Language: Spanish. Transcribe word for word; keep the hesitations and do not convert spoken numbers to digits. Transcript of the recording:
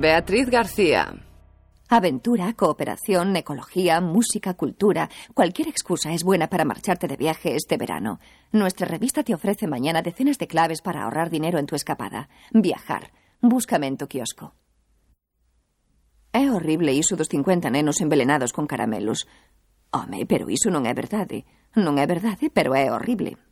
Beatriz García. Aventura, cooperación, ecología, música, cultura. Cualquier excusa es buena para marcharte de viaje este verano. Nuestra revista te ofrece mañana decenas de claves para ahorrar dinero en tu escapada. Viajar. Búscame en tu kiosco. É horrible iso dos cincuenta nenos envelenados con caramelos. Home, pero iso non é verdade. Non é verdade, pero é horrible.